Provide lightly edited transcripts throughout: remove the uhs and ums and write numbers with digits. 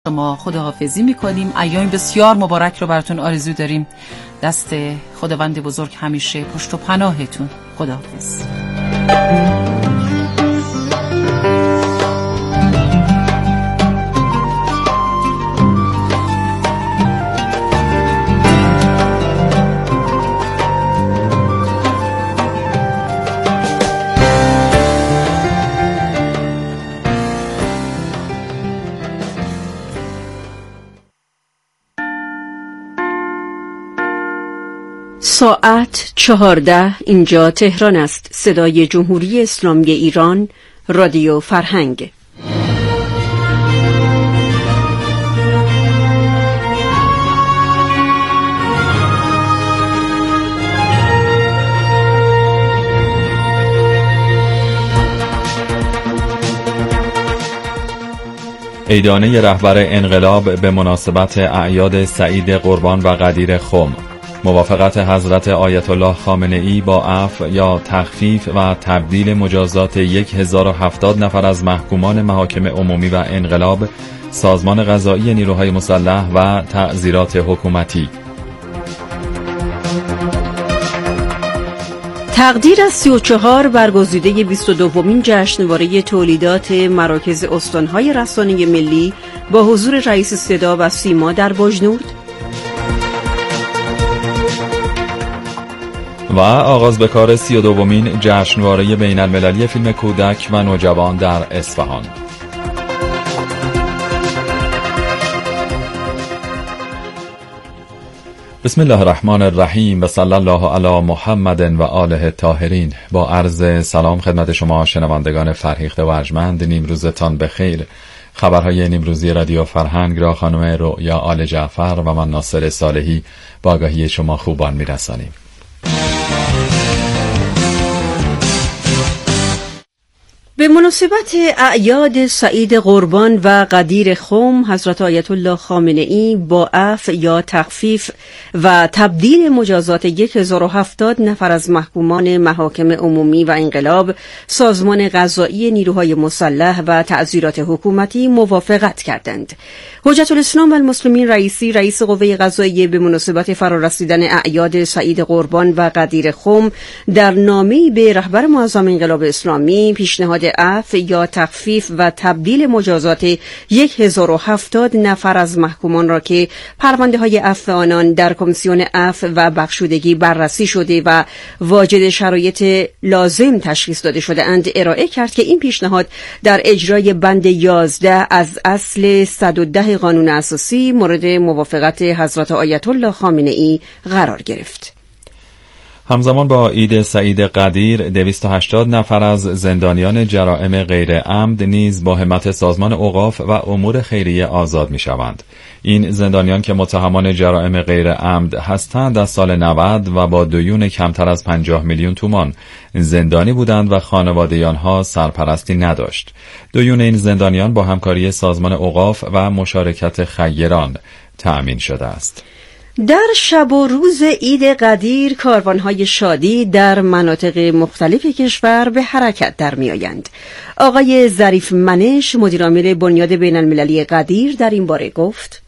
ما خداحافظی میکنیم. ایام بسیار مبارک رو براتون آرزو داریم. دست خداوند بزرگ همیشه پشت و پناهتون. خداحافظ. ساعت 14 اینجا تهران است. صدای جمهوری اسلامی ایران، رادیو فرهنگ. عیدانه رهبر انقلاب به مناسبت اعیاد سعید قربان و قدیر خم. موافقت حضرت آیت الله خامنه‌ای با عفو یا تخفیف و تبدیل مجازات 1070 نفر از محکومان محاکم عمومی و انقلاب، سازمان قضایی نیروهای مسلح و تعزیرات حکومتی. تقدیر از 34 برگزیده 22مین جشنواره تولیدات مراکز استان‌های رسانه ملی با حضور رئیس صدا و سیما در بجنورد و آغاز به کار 32مین جشنواره بین المللی فیلم کودک و نوجوان در اصفهان. بسم الله الرحمن الرحیم و صلی الله علی محمد و آله الطاهرین. با عرض سلام خدمت شما شنوندگان فرهیخته و ارجمند، نیمروزتان بخیر. خبرهای نیمروزی رادیو فرهنگ را خانم رؤیا آل جعفر و من ناصر صالحی با آگاهی شما خوبان میرسانیم. به مناسبت اعیاد سعید قربان و قدیر خم، حضرت آیت الله خامنه‌ای با عفو یا تخفیف و تبدیل مجازات 1070 نفر از محکومان محاکم عمومی و انقلاب، سازمان قضایی نیروهای مسلح و تعزیرات حکومتی موافقت کردند. حجت الاسلام و المسلمین رئیسی، رئیس قوه قضاییه، به مناسبت فرارسیدن اعیاد سعید قربان و قدیر خم در نامه‌ای به رهبر معظم انقلاب اسلامی پیشنهاد عفو یا تخفیف و تبدیل مجازات 1070 نفر از محکومان را که پرونده‌های عفو آنان در کمیسیون عفو و بخشودگی بررسی شده و واجد شرایط لازم تشخیص داده شده اند ارائه کرد که این پیشنهاد در اجرای بند 11 از اصل 110 قانون اساسی مورد موافقت حضرت آیت الله خامنه‌ای قرار گرفت. همزمان با عید سعید قدیر 280 نفر از زندانیان جرائم غیر عمد نیز با همت سازمان اوقاف و امور خیریه آزاد می شوند. این زندانیان که متهمان جرائم غیر عمد هستند از سال 90 و با دیون کمتر از 50 میلیون تومان زندانی بودند و خانواده آنها سرپرستی نداشت. دیون این زندانیان با همکاری سازمان اوقاف و مشارکت خیران تأمین شده است. در شب و روز عید قدیر کاروان‌های شادی در مناطق مختلف کشور به حرکت در می‌آیند. آقای ظریف منش، مدیرعامل بنیاد بین‌المللی قدیر، در این باره گفت: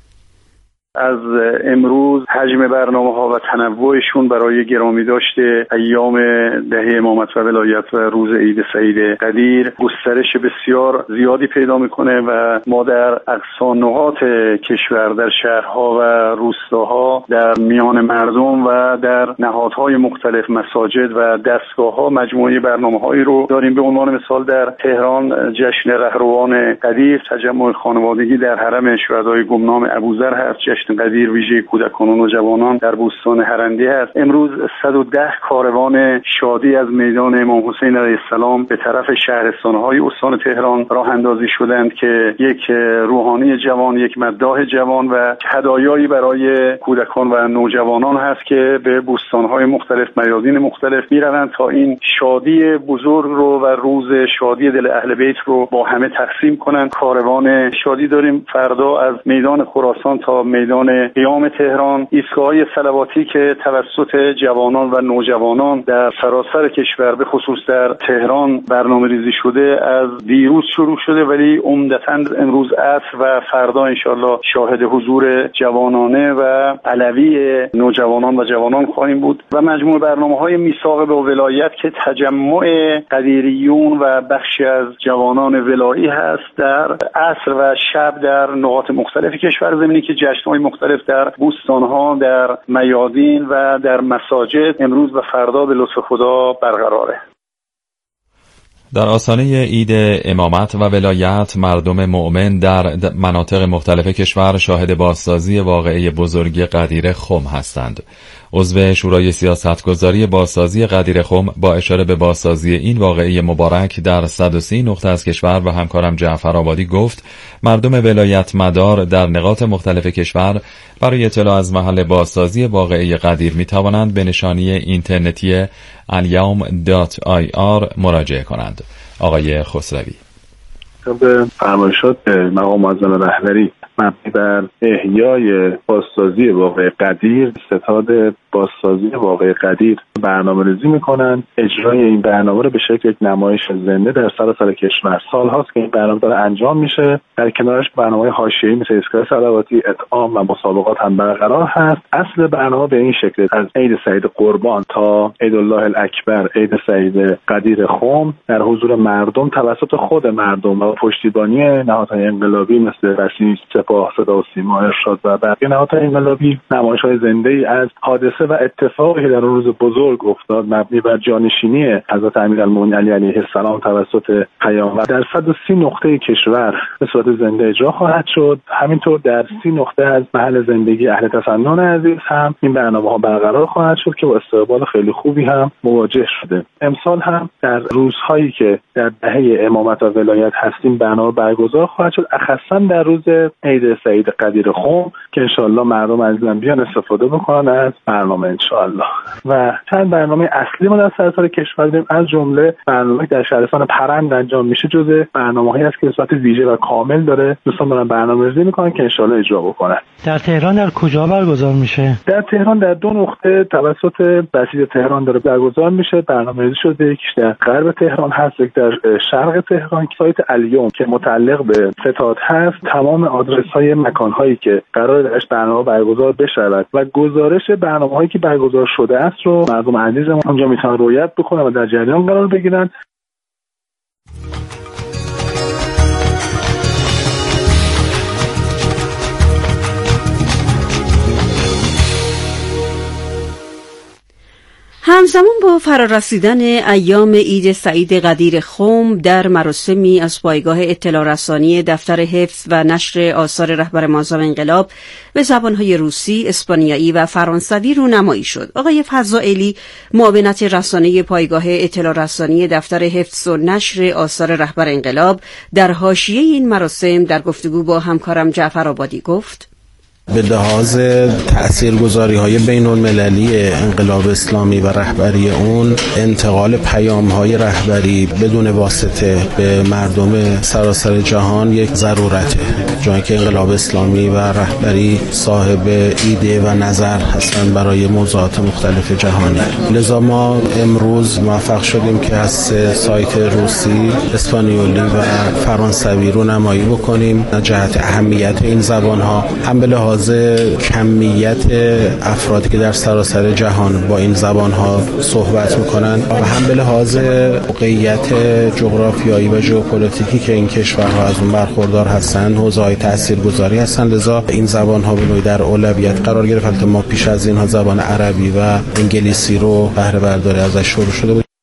از امروز حجم برنامه‌ها و تنوعشون برای گرامی داشته ایام دهه امامت و ولایت و روز عید سعید قدیر گسترش بسیار زیادی پیدا میکنه و ما در اقصا نقاط کشور، در شهرها و روستاها، در میان مردم و در نهادهای مختلف، مساجد و دستگاه‌ها مجموعه برنامه‌هایی رو داریم. به عنوان مثال در تهران جشن رهروان قدیر، تجمع خانوادگی در حرم شهدای گمنام ابوذر هست. جشن قدیر ویژه کودکان و نوجوانان در بوستان هرندی هست. امروز 110 کاروان شادی از میدان امام حسین علیه السلام به طرف شهرستان‌های استان تهران راه اندازی شدند که یک روحانی جوان، یک مداح جوان و هدایایی برای کودکان و نوجوانان هست که به بوستان‌های مختلف، میادین مختلف میروند تا این شادی بزرگ رو و روز شادی دل اهل بیت رو با همه تقسیم کنند. کاروان شادی داریم فردا از میدان خراسان تا میدان میدان قیام تهران، ایستگاه‌های صلواتی که توسط جوانان و نوجوانان در سراسر کشور به خصوص در تهران برنامه‌ریزی شده از دیروز شروع شده، ولی عمدتاً امروز عصر و فردا انشالله شاهد حضور جوانانه و علوی نوجوانان و جوانان خواهیم بود و مجموع برنامه‌های میثاق با ولایت که تجمع قدیریون و بخشی از جوانان ولایی هست در عصر و شب در نقاط مختلف کشور، زمینی که جشن‌های مختلف در بوستان‌ها، در میادین و در مساجد امروز و فردا به لطف خدا برقراره. در آستانه عید امامت و ولایت، مردم مؤمن در مناطق مختلف کشور شاهد بازسازی واقعه بزرگی قدیر خم هستند. عضو شورای سیاستگذاری بازسازی قدیر خم با اشاره به بازسازی این واقعه مبارک در 130 نقطه از کشور و همکارم جعفر آبادی گفت مردم ولایت مدار در نقاط مختلف کشور برای اطلاع از محل بازسازی واقعه قدیر می توانند به نشانی اینترنتی alyawm.ir مراجعه کنند. آقای خسروی به فرمایشات مقام معظم رهبری مبنی بر احیای بازسازی واقعه قدیر، ستاد بازسازی واقعه قدیر برنامه‌ریزی می‌کنند. اجرای این برنامه رو به شکل یک نمایش زنده در سراسر کشور سال‌هاست که این برنامه داره انجام میشه. در کنارش برنامه‌های حاشیه‌ای مثل ایستگاه صلواتی، اطعام و مسابقات هم برقرار هست. اصل برنامه به این شکل از عید سعید قربان تا عید الله الاکبر، عید سعید قدیر خم در حضور مردم توسط خود مردم و پشتیبانی نهادهای انقلابی مثل بسیج، سپاه، صدا و سیما، ارشاد و بقیه نهادهای انقلابی نمایش‌های زنده‌ای از حادثه و اتفاقی که در روز بزرگ افتاد مبنی بر جانشینی حضرت امیرالمومنین علی علیه السلام توسط پیامبر در 130 نقطه کشور به صورت زنده اجرا خواهد شد. همینطور در 30 نقطه از محل زندگی اهل تسنن عزیز هم این برنامه‌ها برقرار خواهد شد که با استقبال خیلی خوبی هم مواجه شده. امسال هم در روزهایی که در دهه امامت و ولایت هستیم برنامه برگزار خواهد شد، اخصا در روز عید سعید قدیر خم که انشالله مردم عزیزان بیان استفاده بکنن از برنامه انشالله. و چند برنامه اصلی ما در سراسر کشور داریم، از جمله برنامه در شهرستان پرند انجام میشه، جزء برنامه‌هایی است که به صورت ویژه و کامل داره دوستان دارن برنامه‌ریزی میکنن که انشالله اجرا بکنن. در تهران در کجا برگزار میشه؟ در تهران در 2 نقطه توسط بسیج تهران داره برگزار میشه. برنامه‌ریزی شده، یکیش در غرب تهران هست، یک در شرق تهران. سایت الیوم که متعلق به ستاد هست تمام آدرس‌های مکان‌هایی که قرار درش برنامه برگزار بشود و گزارش برنامه‌هایی که برگزار شده است رو مردم عزیز ما اونجا میتونن رعایت بکنن و در جریان قرار بگیرن. همزمان با فرارسیدن ایام عید سعید قدیر خم در مراسمی از پایگاه اطلاع رسانی دفتر حفظ و نشر آثار رهبر معظم انقلاب به زبانهای روسی، اسپانیایی و فرانسوی رونمایی شد. آقای فضائلی معاونت رسانه پایگاه اطلاع رسانی دفتر حفظ و نشر آثار رهبر انقلاب در حاشیه این مراسم در گفتگو با همکارم جعفر آبادی گفت: به لحاظ تأثیرگذاری‌های بین‌المللی انقلاب اسلامی و رهبری اون، انتقال پیام‌های رهبری بدون واسطه به مردم سراسر جهان یک ضرورته، جایی که انقلاب اسلامی و رهبری صاحب ایده و نظر هستند برای موضوعات مختلف جهانی. لذا ما امروز موفق شدیم که از سایت روسی، اسپانیولی و فرانسوی رونمایی بکنیم از جهت اهمیت این زبان‌ها، هم به لحاظ کمیت افرادی که در سراسر جهان با این زبان‌ها صحبت می‌کنن و هم به لحاظ موقعیت جغرافیایی و ژئوپلیتیکی که این کشورها از اون برخوردار هستند، حوزه‌های تاثیرگذاری هستند. لذا این زبان‌ها به نوعی در اولویت قرار گرفت. البته ما پیش از اینها زبان عربی و انگلیسی رو بهره برداری ازش شروع شده بود.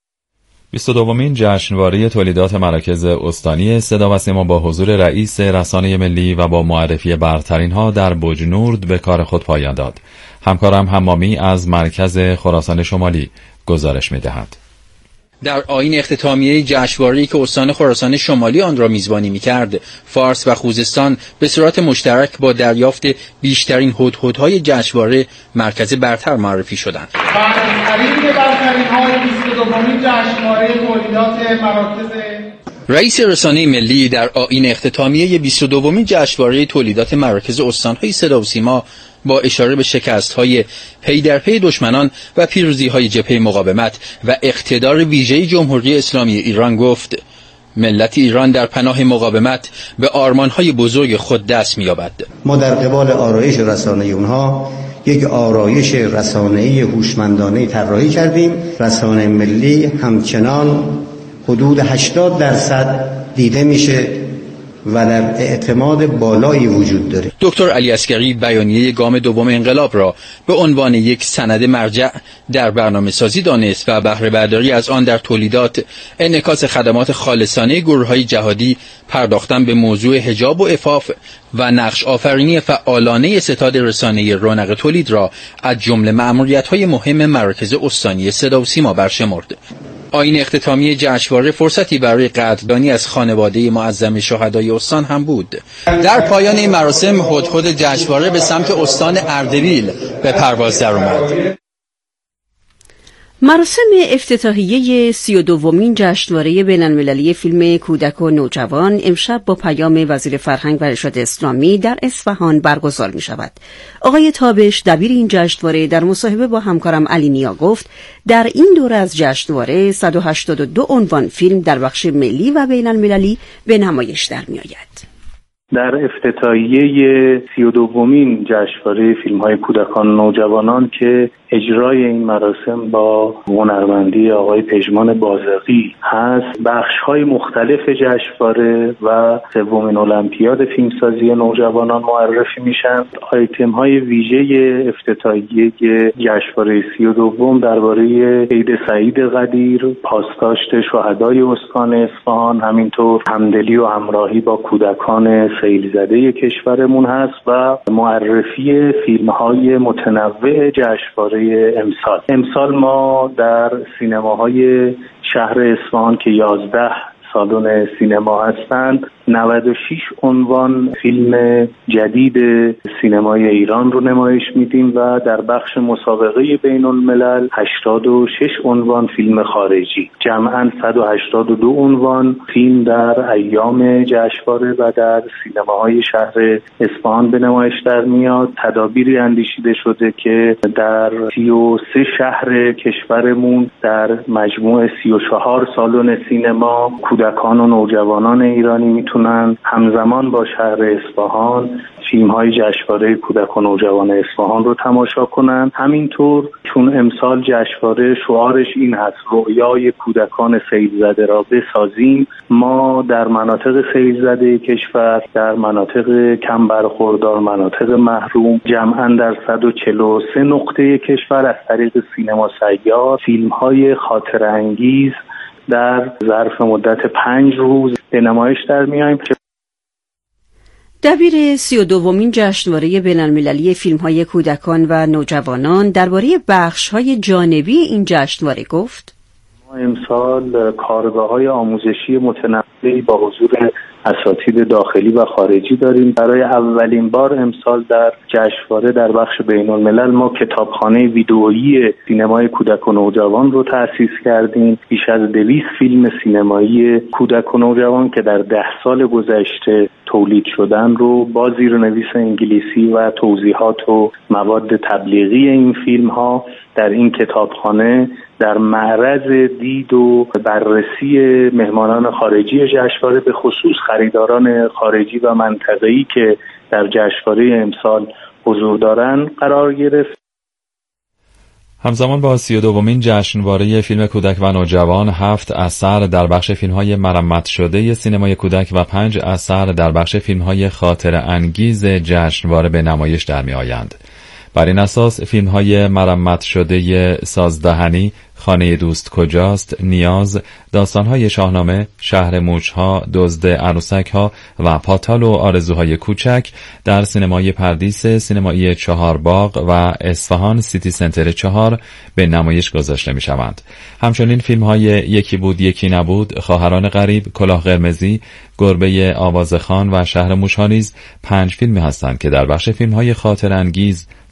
22مین جشنواره تولیدات مراکز استانی صدا و سیما با حضور رئیس رسانه ملی و با معرفی برترین‌ها در بوجنورد به کار خود پایان داد. همکارم حمامی از مرکز خراسان شمالی گزارش می‌دهد. در آیین اختتامیه جشنواره‌ای که استان خراسان شمالی آن را میزبانی می‌کرد، فارس و خوزستان به صورت مشترک با دریافت بیشترین هدهدهای جشنواره مرکز برتر معرفی شدند. برترین‌های 22مین جشنواره تولیدات مراکز رئیس رسانه ملی در آیین اختتامیه 22مین جشنواره تولیدات مراکز استان‌های صدا و سیما با اشاره به شکست‌های پی در پی دشمنان و پیروزی‌های جبهه مقاومت و اقتدار ویژه جمهوری اسلامی ایران گفت: ملت ایران در پناه مقاومت به آرمان‌های بزرگ خود دست می‌یابد. ما در قبال آرایش رسانه‌ای اونها یک آرایش رسانه‌ای هوشمندانه طراحی کردیم. رسانه ملی همچنان حدود 80% دیده میشه و در اعتماد بالایی وجود داره. دکتر علی عسگری بیانیه گام دوم انقلاب را به عنوان یک سند مرجع در برنامه‌سازی دانست و بهره برداری از آن در تولیدات، انعکاس خدمات خالصانه گروه‌های جهادی، پرداختن به موضوع حجاب و عفاف و نقش آفرینی فعالانه ستاد رسانه‌ای رونق تولید را از جمله مأموریت‌های مهم مراکز استانی صدا و سیما برشمرد. آیین اختتامیه جشنواره فرصتی برای قدردانی از خانواده معظم شهدای استان هم بود. در پایان این مراسم هدهد جشنواره به سمت استان اردبیل به پرواز درآمد. مراسم افتتاحیه 32مین جشنواره بین‌المللی فیلم کودک و نوجوان امشب با پیام وزیر فرهنگ و ارشاد اسلامی در اصفهان برگزار می شود. آقای تابش دبیر این جشنواره در مصاحبه با همکارم علی نیا گفت در این دوره از جشنواره 182 عنوان فیلم در بخش ملی و بین‌المللی به نمایش در می آید. در افتتاحیه 32مین جشنواره فیلم‌های کودکان و نوجوانان که اجرای این مراسم با هنرمندی آقای پژمان بازرگی هست، بخش‌های مختلف جشنواره و سومین المپیاد فیلمسازی نوجوانان معرفی میشن. آیتم‌های ویژه افتتاحیه جشنواره 32 درباره عید سعید قدیر، پاسداشت شهدای استان اصفهان، همینطور همدلی و همراهی با کودکان سیل‌زده کشورمون هست و معرفی فیلم‌های متنوع جشنواره امسال ما در سینماهای شهر اصفهان که 11 سالن سینما هستند 96 عنوان فیلم جدید سینمای ایران رو نمایش میدیم و در بخش مسابقه بین الملل 86 عنوان فیلم خارجی، جمعاً 182 عنوان فیلم در ایام جشنواره و در سینماهای شهر اصفهان به نمایش در میاد. تدابیری اندیشیده شده که در 33 شهر کشورمون در مجموع 34 سالن سینما کودکان و نوجوانان ایرانی میتونن همزمان با شهر اصفهان فیلم‌های جشنواره کودک و نوجوان اصفهان رو تماشا کنن. همینطور چون امسال جشنواره شعارش این هست رؤیای کودکان سیل‌زده را بسازیم، ما در مناطق سیل‌زده کشور، در مناطق کم برخوردار، مناطق محروم، جمعاً در 143 نقطه کشور از طریق سینما سیار فیلم‌های خاطره‌انگیز در ظرف مدت 5 روز به نمایش در میایم. دبیر 32مین جشنواره بین‌المللی فیلم‌های کودکان و نوجوانان درباره بخش‌های جانبی این جشنواره گفت: ما امسال کارگاه‌های آموزشی متنوعی با حضور اساتید داخلی و خارجی داریم. برای اولین بار امسال در جشنواره در بخش بین‌الملل ما کتابخانه ویدئویی سینمای کودک و نوجوان رو تأسیس کردیم. بیش از 200 فیلم سینمایی کودک و نوجوان که در 10 سال گذشته تولید شدن رو با زیرنویس انگلیسی و توضیحات و مواد تبلیغی این فیلم‌ها در این کتابخانه در معرض دید و بررسی مهمانان خارجی جشنواره، به خصوص خریداران خارجی و منطقه‌ای که در جشنواره امسال حضور دارند قرار گرفت. همزمان با 32مین جشنواره فیلم کودک و نوجوان 7 اثر در بخش فیلم‌های مرمت شده سینمای کودک و 5 اثر در بخش فیلم‌های خاطره انگیز جشنواره به نمایش در می‌آیند. بر این اساس فیلم‌های مرمت شده سازدهنی، خانه دوست کجاست، نیاز، داستان‌های شاهنامه، شهر موج‌ها، دزد عروسک‌ها و پاتال و آرزوهای کوچک در سینمای پردیس سینمایی چهارباغ و اصفهان سیتی سنتر 4 به نمایش گذاشته می‌شوند. همچنین فیلم‌های یکی بود یکی نبود، خواهران غریب، کلاه قرمزی، گربه آوازخان و شهر موش‌ها نیز 5 فیلمی هستند که در بخش فیلم‌های خاطره‌انگیز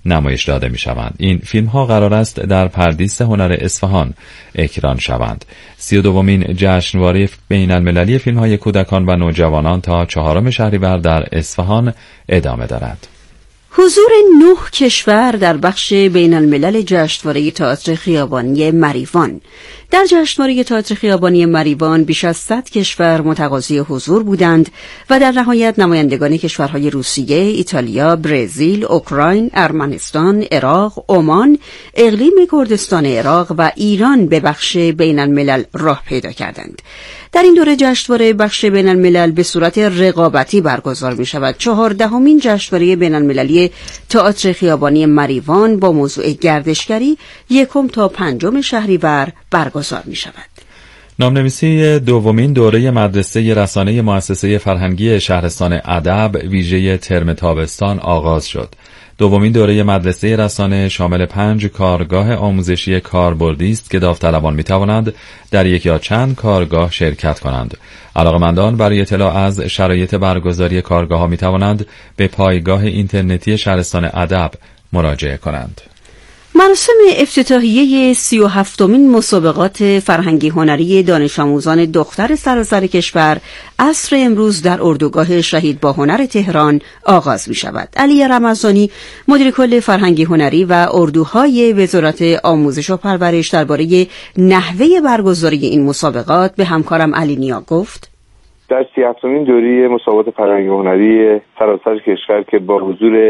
نمایش داده می شوند. این فیلم ها قرار است در پردیس هنر اصفهان اکران شوند. 32مین جشنواره بین المللی فیلم های کودکان و نوجوانان تا 4 شهریور در اصفهان ادامه دارد. حضور 9 کشور در بخش بین الملل جشنواره تئاتر خیابانی مریوان. در جشنواره تئاتر خیابانی مریوان بیش از 100 کشور متقاضی حضور بودند و در نهایت نمایندگان کشورهای روسیه، ایتالیا، برزیل، اوکراین، ارمنستان، عراق، عمان، اقلیم کردستان عراق و ایران به بخش بین الملل راه پیدا کردند. در این دوره جشنواره بخش بین الملل به صورت رقابتی برگزار می شود. 14مین جشنواره بین المللی تئاتر خیابانی مریوان با موضوع گردشگری 1 تا 5 شهریور برگزار می شود. نامنویسی دومین دوره مدرسه رسانه مؤسسه فرهنگی شهرستان ادب ویژه ترم تابستان آغاز شد. دومین دوره مدرسه رسانه شامل 5 کارگاه آموزشی کاربردی است که داوطلبان می‌توانند در یک یا چند کارگاه شرکت کنند. علاقه‌مندان برای اطلاع از شرایط برگزاری کارگاه‌ها می‌توانند به پایگاه اینترنتی شهرستان ادب مراجعه کنند. مراسم افتتاحیه 37مین مسابقات فرهنگی هنری دانش آموزان دختر سراسر کشور عصر امروز در اردوگاه شهید با هنر تهران آغاز می شود. علی رمضانی مدیر کل فرهنگی هنری و اردوهای وزارت آموزش و پرورش درباره نحوه برگزاری این مسابقات به همکارم علی نیا گفت: در 37مین دوره مسابقات فرهنگی هنری سراسر کشور که با حضور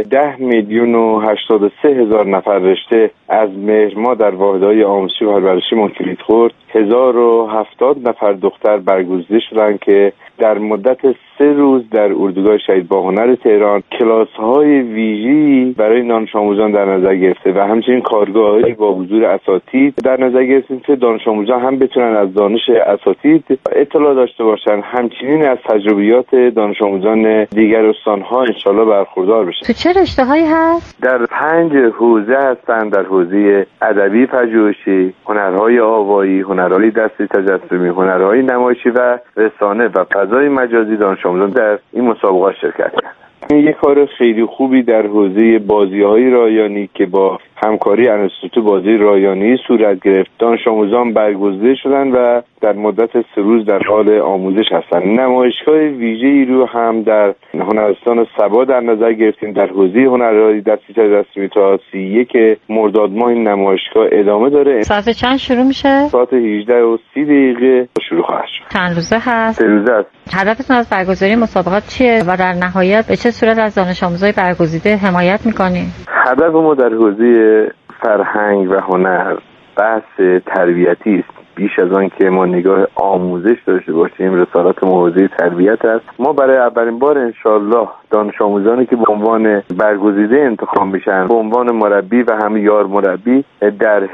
10,083,000 نفر رشته از مهر ماه در واحدهای آموزشی و پرورشی کلید خورد، 1070 نفر دختر برگزیده شدند که در مدت 3 روز در اردوگاه شهید با هنر تهران کلاس‌های ویژه‌ای برای دانش آموزان در نظر گرفته و همچنین کارگاه‌هایی با حضور اساتید در نظر گرفتیم که دانش آموزان هم بتونن از دانش اساتید اطلاع داشته باشن، همچنین از تجربیات دانش آموزان دیگر استان‌ها انشالله برخوردار بشن. تو چه رشته‌هایی هست؟ در 5 حوزه هستند. در حوزه ادبی پژوهشی، هنرهای آوایی، هنرهای دستی تجسمی، هنرهای نمایشی و رسانه و فضای مجازی دانش آموزان در این مسابقات شرکت کردند. این یک کار خیلی خوبی در حوزه بازی‌های رایانی که با همکاری انستیتوت بازی رایانی صورت گرفت. دانش آموزان برگزیده شدند و در مدت 3 روز در حال آموزش هستند. نمایشگاه ویژه‌ای رو هم در هنرستان سبا در نظر گرفتیم. در حوزه هنرهای دستی تجسمی تا 31 مرداد ماه این نمایشگاه ادامه داره. ساعت چند شروع میشه؟ ساعت 18:30 شروع خواهد شد. چند روزه هست؟ 3 روزه است. هدفتون از برگزاری مسابقات چیه و در نهایت به چه صورت از دانش آموزای برگزیده حمایت می‌کنید؟ هدف ما در حوزه فرهنگ و هنر بحث تربیتی است. بیش از آن که ما نگاه آموزش داشته باشیم، رسالت ما حوزه تربیت است. ما برای اولین بار انشالله دانش آموزانی که به عنوان برگزیده انتخاب میشن به عنوان مربی و هم یار مربی در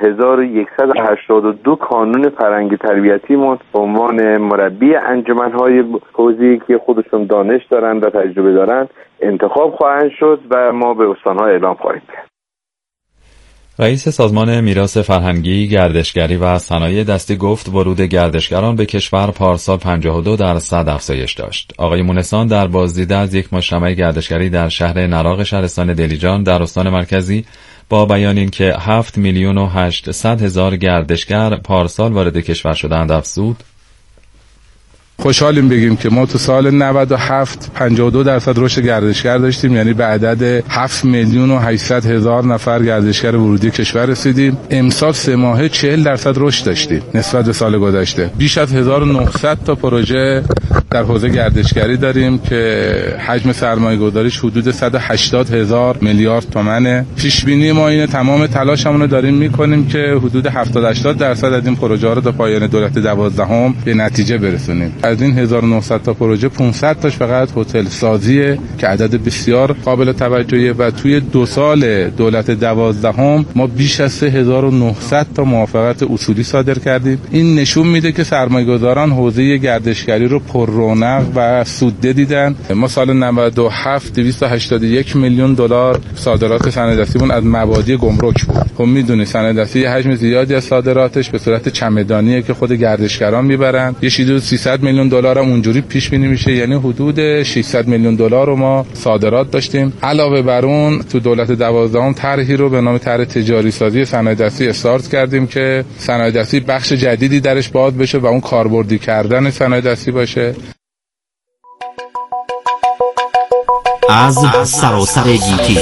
1182 کانون فرهنگی تربیتیمون به عنوان مربی انجمن‌های حوزه‌ای که خودشون دانش دارن و تجربه دارن انتخاب خواهند شد و ما به استان‌ها اعلام خواهیم کرد. رئیس سازمان میراث فرهنگی، گردشگری و صنایع دستی گفت ورود گردشگران به کشور پارسال 52% افزایش داشت. آقای مونسان در بازدید از یک مجتمع گردشگری در شهر نراق شهرستان دلیجان در استان مرکزی با بیان اینکه 7,800,000 گردشگر پارسال وارد کشور شدند افزود: خوشحالیم بگیم که ما تو سال 97 52% رشد گردشگر داشتیم، یعنی به عدد 7,800,000 نفر گردشگر ورودی کشور رسیدیم. امسال 3 ماهه 40% رشد داشتیم نسبت به سال گذشته. بیش از 1900 تا پروژه در حوزه گردشگری داریم که حجم سرمایه‌گذاریش حدود 180,000 میلیارد تومانه. پیش بینی ما اینه تمام تلاشمون رو داریم میکنیم که حدود 70-80% از این پروژه ها رو تا پایان دولت 12 به نتیجه برسونیم. از این 1900 تا پروژه 500 تاش فقط هتل سازیه که عدد بسیار قابل توجهیه و توی 2 سال دولت 12 ما بیش از 3900 تا موافقت اصولی صادر کردیم. این نشون میده که سرمایه‌گذاران حوزه گردشگری رو پر رونق و سودده دیدن. ما سال 97 281 میلیون دلار صادرات صنعتیمون از مبادی گمرک بود. خب میدونی صنعتی حجم زیادی از صادراتش به صورت چمدانیه که خود گردشگران میبرن. یه چیزی 300 میلیون میلیون دلار هم اونجوری پیش بینی میشه، یعنی حدود 600 میلیون دلار رو ما صادرات داشتیم. علاوه بر اون تو دولت 12 طرحی رو به نام طرح تجاری سازی صنایع دستی استارت کردیم که صنایع دستی بخش جدیدی درش باز بشه و اون کاربردی کردن صنایع دستی باشه. از سراسر گیتی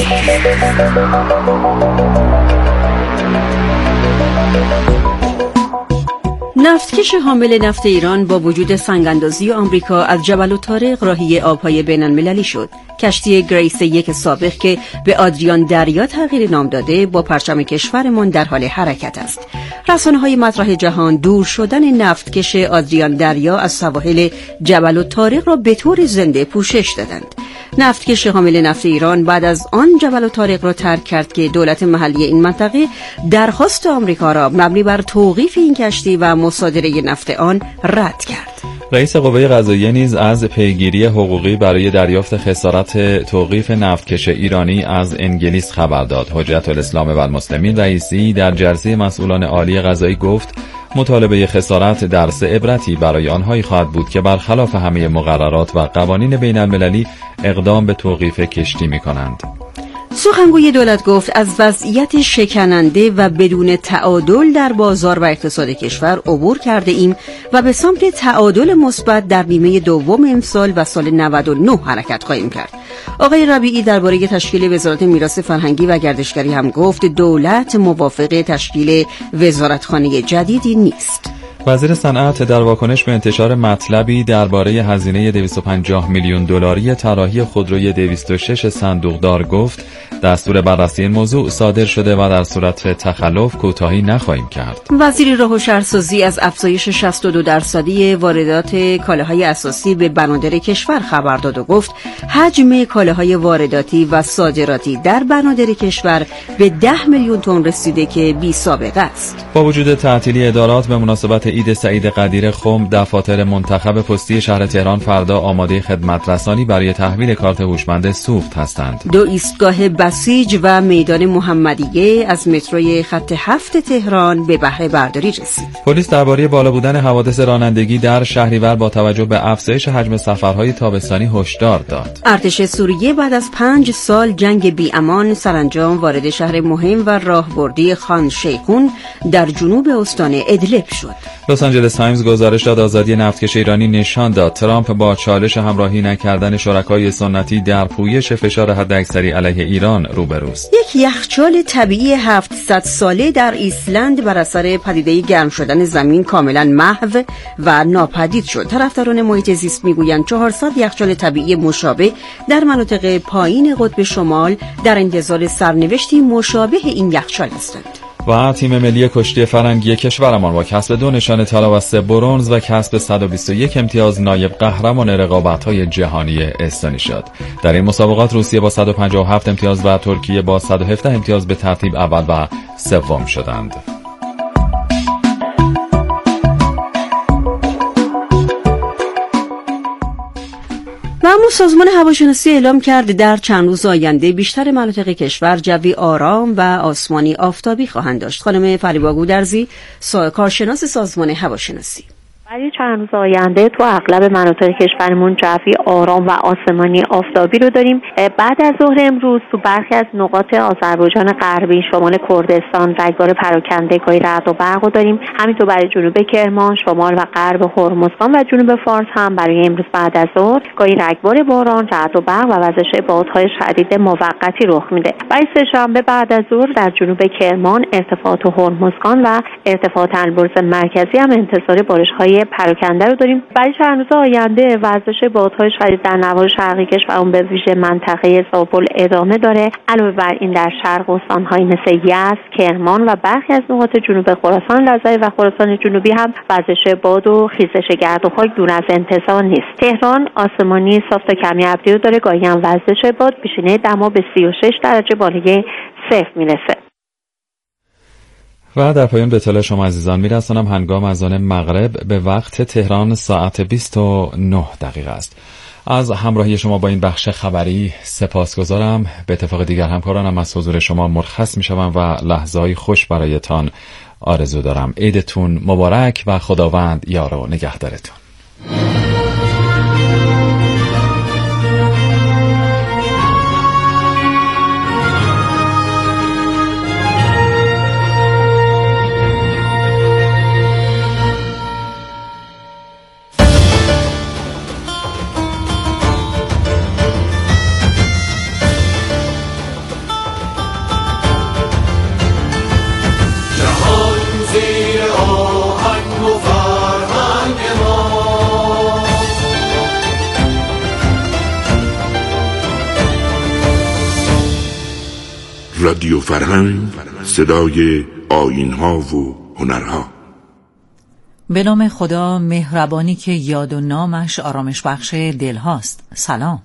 نفتکش حامل نفت ایران با وجود سنگ‌اندازی آمریکا از جبل الطارق راهی آبهای بین‌المللی شد. کشتی گریس 1 سابق که به آدریان دریا تغییر نام داده با پرچم کشورمان در حال حرکت است. رسانه‌های مطرح جهان دور شدن نفتکش آدریان دریا از سواحل جبل الطارق را به طور زنده پوشش دادند. نفتکش حامل نفت ایران بعد از آن جبل الطارق را ترک کرد که دولت محلی این منطقه درخواست آمریکا را مبنی بر توقیف این کشتی و مصادره نفت آن رد کرد. رئیس قوه قضاییه نیز از پیگیری حقوقی برای دریافت خسارت توقیف نفتکش ایرانی از انگلیس خبر داد. حجت الاسلام و المسلمین رئیسی در جلسه مسئولان عالی قضایی گفت مطالبه خسارت درس عبرتی برای آنهایی خواهد بود که برخلاف همه مقررات و قوانین بین المللی اقدام به توقیف کشتی می کنند. سخنگوی دولت گفت از وضعیت شکننده و بدون تعادل در بازار و اقتصاد کشور عبور کرده ایم و به سمت تعادل مثبت در نیمه دوم امسال و سال 99 حرکت خواهیم کرد. آقای ربیعی درباره تشکیل وزارت میراث فرهنگی و گردشگری هم گفت دولت موافق تشکیل وزارتخانه جدیدی نیست. وزیر صنعت در واکنش به انتشار مطلبی درباره هزینه 250 میلیون دلاری طراحی خودروی 206 صندوقدار گفت دستور بررسی این موضوع صادر شده و در صورت تخلف کوتاهی نخواهیم کرد. وزیر راه و شهرسازی از افزایش 62% واردات کالاهای اساسی به بنادر کشور خبر داد و گفت حجم کالاهای وارداتی و صادراتی در بنادر کشور به 10 میلیون تن رسیده که بی سابقه است. با وجود تعطیلی ادارات به مناسبت عید سعید قدیر خم، دفاتر منتخب پستی شهر تهران فردا آماده خدمت رسانی برای تحویل کارت هوشمند سوخت هستند. 2 ایستگاه بسیج و میدان محمدیه از متروی خط 7 تهران به بهره برداری رسید. پلیس درباره بالا بودن حوادث رانندگی در شهریور با توجه به افزایش حجم سفرهای تابستانی هشدار داد. ارتش سوریه بعد از 5 سال جنگ بی امان سرانجام وارد شهر مهم و راهبردی خان شیخون در جنوب استان ادلب شد. لس آنجلس تایمز گزارش داد آزادی نفتکش ایرانی نشان داد ترامپ با چالش همراهی نکردن شرکای سنتی در پویش فشار حداکثری علیه ایران روبروست. یک یخچال طبیعی 700 ساله در ایسلند بر اثر پدیده گرم شدن زمین کاملا محو و ناپدید شد. طرفداران محیط زیست میگویند 400 یخچال طبیعی مشابه در مناطق پایین قطب شمال در انتظار سرنوشتی مشابه این یخچال هستند. و تیم ملی کشتی فرنگی کشورمان با کسب 2 نشان طلا و 3 برنز و کسب 121 امتیاز نایب قهرمان رقابت‌های جهانی استانی شد. در این مسابقات روسیه با 157 امتیاز و ترکیه با 117 امتیاز به ترتیب اول و سوم شدند. و اما سازمان هواشناسی اعلام کرد در چند روز آینده بیشتر مناطق کشور جوی آرام و آسمانی آفتابی خواهند داشت. خانم فریبا گودرزی، کارشناس سازمان هواشناسی: برای چند روز آینده تو اغلب مناطق کشورمون جوی آرام و آسمانی آفتابی رو داریم. بعد از ظهر امروز تو برخی از نقاط آذربایجان غربی، شمال کردستان رگبار پراکنده گاهی رعد و برق رو داریم. همینطور برای جنوب کرمان، شمال و غرب هرمزگان و جنوب فارس هم برای امروز بعد از ظهر گاهی رگبار باران، رعد و برق و وزش بادهای شدید موقتی رخ میده. برای سه‌شنبه بعد از ظهر در جنوب کرمان، ارتفاعات هرمزگان و ارتفاعات البرز مرکزی هم انتظار بارش‌های پراکنده رو داریم. برای چند روز آینده وزش بادهای شدید در نواحی شرقی کشور اون به ویژه منطقه زابل ادامه داره. علاوه بر این در شرق استان‌های مثل یزد، کرمان و برخی از نقاط جنوب خراسان لرزه و خراسان جنوبی هم وزش باد و خیزش گرد و خاک دور از انتظار نیست. تهران آسمانی صاف تا کمی ابری رو داره، گاهی هم وزش باد پیشینه دما به 36 درجه بالای صفر میرسه. و در پایان به اطلاع شما عزیزان میرسانم هنگام اذان مغرب به وقت تهران ساعت 29 دقیقه است. از همراهی شما با این بخش خبری سپاسگزارم. به اتفاق دیگر همکارانم از حضور شما مرخص میشوم و لحظه‌های خوش برایتان آرزو دارم. عیدتون مبارک و خداوند یار و نگهدارتون. رادیو فرهنگ، صدای آیین‌ها و هنرها. به نام خدا مهربانی که یاد و نامش آرامش بخش دل هاست. سلام.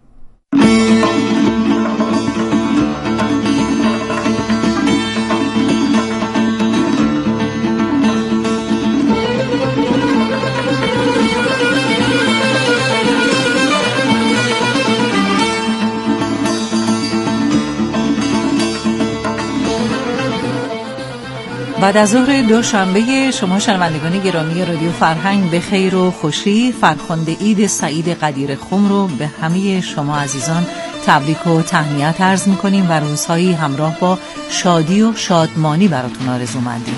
بعد از ظهر دوشنبه شما شنوندگان گرامی رادیو فرهنگ به خیر و خوشی، فرخنده عید سعید قدیر خم رو به همه شما عزیزان تبریک و تهنیت عرض می‌کنیم و روزهایی همراه با شادی و شادمانی براتون آرزومندیم.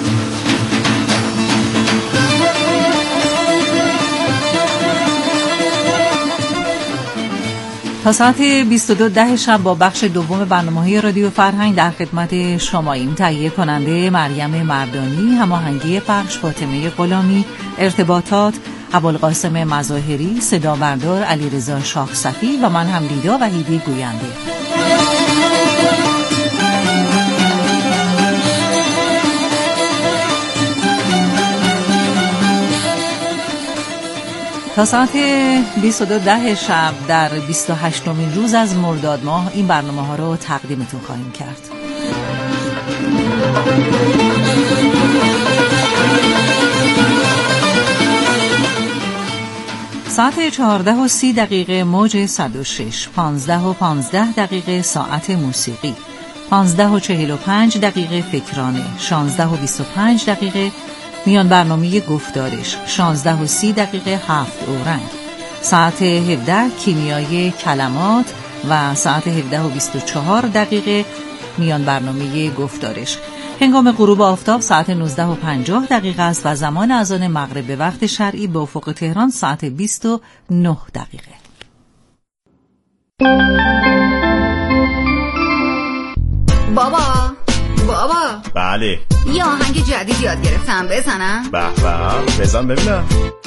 تا ساعت 22 شب با بخش دوم برنامه‌های رادیو فرهنگ در خدمت شماییم. تهیه کننده مریم مردانی، هماهنگی پخش فاطمه غلامی، ارتباطات ابوالقاسم مظاهری، صدا بردار علیرضا شاه صفی و من هم لیدا وحیدی گوینده. تا ساعت 22 شب در 28مین روز از مرداد ماه این برنامه ها رو تقدیمتون خواهیم کرد. ساعت 14:30 موج 106، 15:15 ساعت موسیقی، 15:45 فکرانه، 16:25 میان برنامه گفتارش، 16:30 هفت اورنگ، ساعت 17 کیمیای کلمات و ساعت 17:24 میان برنامه گفتارش. هنگام غروب آفتاب ساعت 19:50 است و زمان اذان مغرب به وقت شرعی به افق تهران ساعت 29. بابا بله، یه آهنگ جدید یاد گرفتم، بزنم؟ به به، بزن ببینم.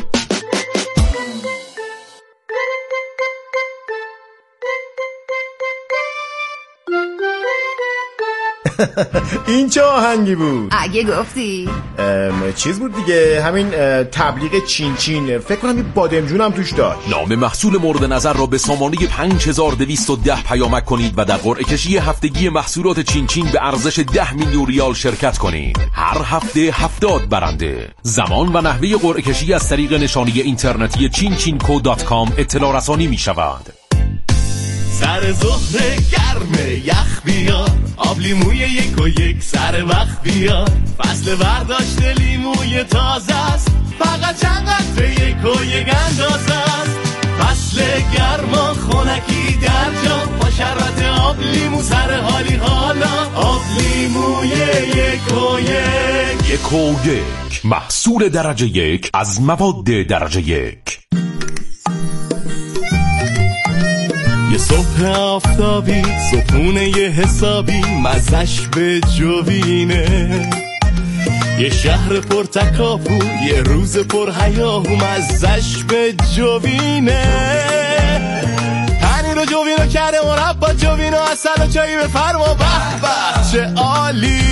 این چه آهنگی بود؟ اگه گفتی چیز بود دیگه، همین تبلیغ چین چین، فکر کنم این بادمجون هم توش داشت. نام محصول مورد نظر را به سامانه 5210 پیامک کنید و در قرعه کشی هفتگی محصولات چین چین به ارزش 10 میلیون ریال شرکت کنید. هر هفته 70 برنده. زمان و نحوه قرعه کشی از طریق نشانی اینترنتی chinchinco.com اطلاع رسانی می شود. سر ظهر گرمه یخ بیار، آب لیموی 1 سر وقت بیار، فصل برداشت لیموی تازه است، فقط چند قطره 1 اندازه است، فصل گرما خونکی در جا، با شربت آب لیمو سر حالی حالا، آب لیموی 1 محصول درجه 1 از مواد درجه 1. یه صبح آفتابی، صبحونه یه حسابی، مزش به جوینه، یه شهر پر تکاپو، یه روز پر هیاهو، مزش به جوینه، پنیر و جوینو کرده مربا، جوینو اصل و چایی بفرما، به به چه عالی،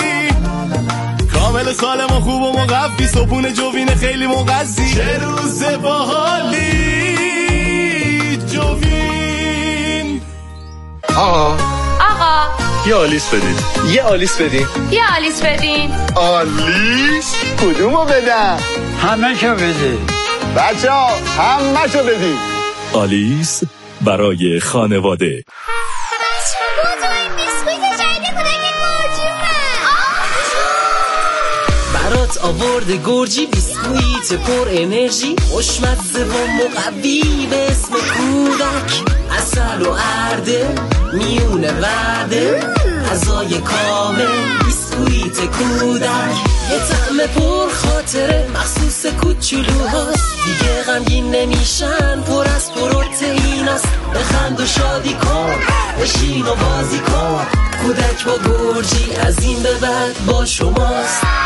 کامل سالم و خوب و مقوی، صبحونه جوینه خیلی مغذی، چه روز باحالی جوین. آقا یه آلیس بدین. یه آلیس بدین. یه آلیس بدین. آلیس؟ کدومو بدم؟ همه شو بدین. بچه ها همه شو بدین. آلیس برای خانواده. برات آورده گرجی، بیسکویت پر انرژی، خوشمزه و مقوی به اسم کودک، عسل و ارده میونه وعده، غذای کامل بیسکویت کودک، یه طعم پر خاطره مخصوص کوچولوهاست، دیگه غمگین نمیشن، پر از پروتئیناست، بخند و شادی کن، بشین و بازی کن، کودک با گرجی از این به بعد با شماست.